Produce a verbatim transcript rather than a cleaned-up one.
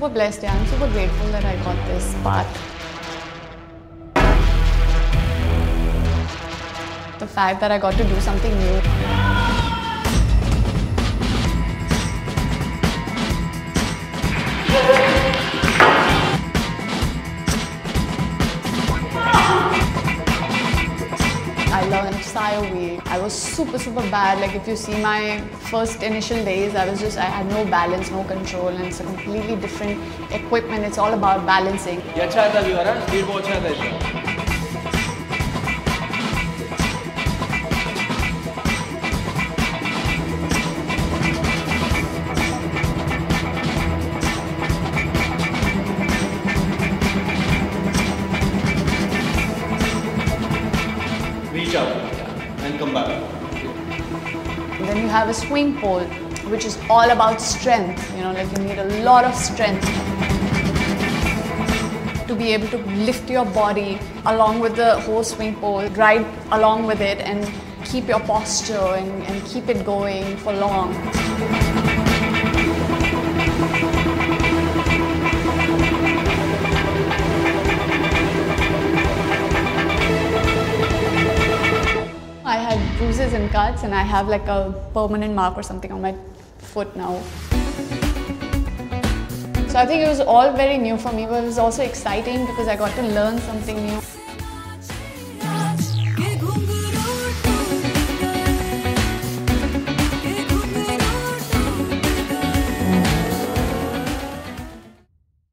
super blessed. Yeah, I'm super grateful that I got this path. The fact that I got to do something new. I learned Sayovi. I was super super bad. Like if you see my first initial days, I was just, I had no balance, no control, and it's a completely different equipment. It's all about balancing. ये अच्छा था view है, speed बहुत अच्छा था इसका. Reach out and come back. And then you have a swing pole, which is all about strength. You know, like you need a lot of strength to be able to lift your body along with the whole swing pole, ride along with it, and keep your posture and, and keep it going for long. I had bruises and cuts, and I have like a permanent mark or something on my foot now. So I think it was all very new for me, but it was also exciting because I got to learn something new.